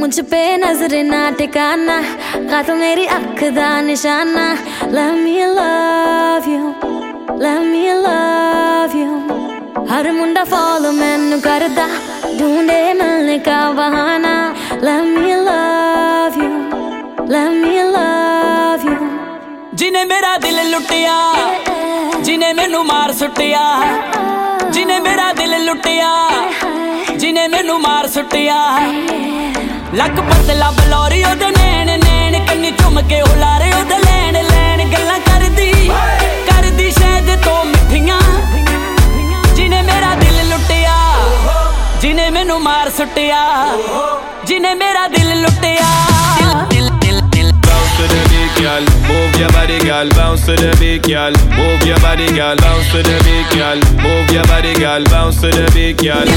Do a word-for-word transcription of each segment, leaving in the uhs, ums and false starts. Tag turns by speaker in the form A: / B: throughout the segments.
A: मुझ पे नजर ना टिकाना का तो मेरी अख दा निशाना Let me love you Let me love you हर मुंडा फॉलो मैनू करदा ढूंढे मिलने का बहाना Let me love you Let me love you
B: जिने मेरा दिल लुटिया जिने मैनू मार सुटिया जिने मेरा दिल लुटिया जिने मैनू मार सुटिया लक पतला बलौरी ओदे नैन नैन कन्नी चुम के उलारे ओदे लैन लैन गल्लां करदी करदी शायद तो मिठियां जिने मेरा दिल लुटिया जिने मैनू मार सुटिया जिने मेरा दिल लुटिया
C: Bounce to the beat, girl. Move your body, girl. Bounce to the beat, girl. Move your body, girl. Bounce to the beat, girl. Move your body, girl. Bounce to the beat, girl.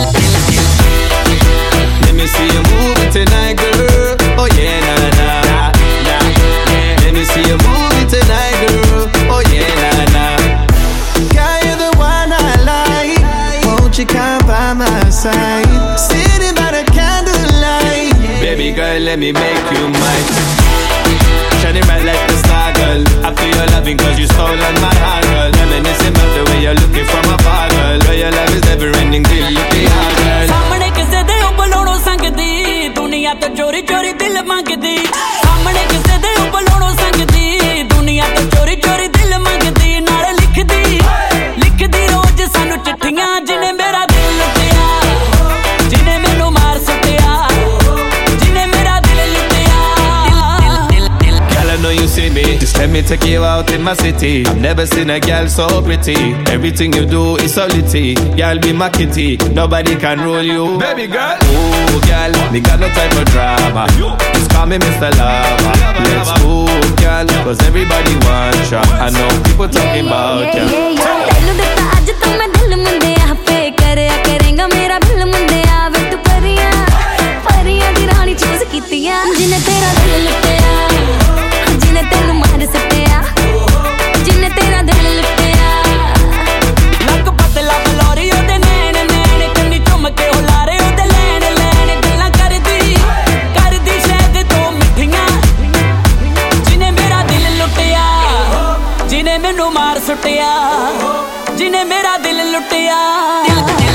C: Let me see you move it tonight, girl. Oh yeah, na na na na. Let me see you move it tonight, girl. Oh yeah, na na.
D: Girl, you're the one I like. Won't you come by my side? Sitting by the candlelight.
C: Baby girl, let me make you mine. Shining bright like the star, girl. I feel your loving cause you stolen my heart, girl. Reminiscing about the way you're looking from afar, girl. Where your love is never ending till you pay out, girl.
B: सामने किसे दे उपलोड़ो संगदी दुनिया तो चोरी चोरी दिल मांगदी सामने किसे दे उपलोड़ो संगदी दुनिया तो चोरी चोरी दिल मांगदी नाले लिखदी लिखदी रोज सानू चिट्ठियां जिने मेरा दिल लुटिया जिने मैनू मार सुटिया जिने मेरा दिल लुटिया
C: Girl, I know you see me. Just let me take you out in my city. I've never seen a girl so pretty. Everything you do is so litty. Girl, be my kitty. Nobody can rule you. Baby girl. Oh, girl, me got no time for drama. Just call me Mister Lover. Let's move, girl, cause everybody wants ya. I know people talking about ya.
A: तैनू दिता अज तो मैं दिल मुंडिया पे करया करेंगा मेरा दिल मुंडिया वे तू परियां परियां दी रानी चूज कीतियां जिने तेरा दिल लुटिया जिने तेनू मार सटिया जिने तेरा दिल लुटिया
B: लक पतला बलौरी ओदे नैन नैन कन्नी चुम के उलारे ओदे लैन लैन गल्लां करदी करदी शायद तो मिठियां जिने मेरा दिल लुटिया जिने मैनू मार सुटिया जिने मेरा दिल लुटिया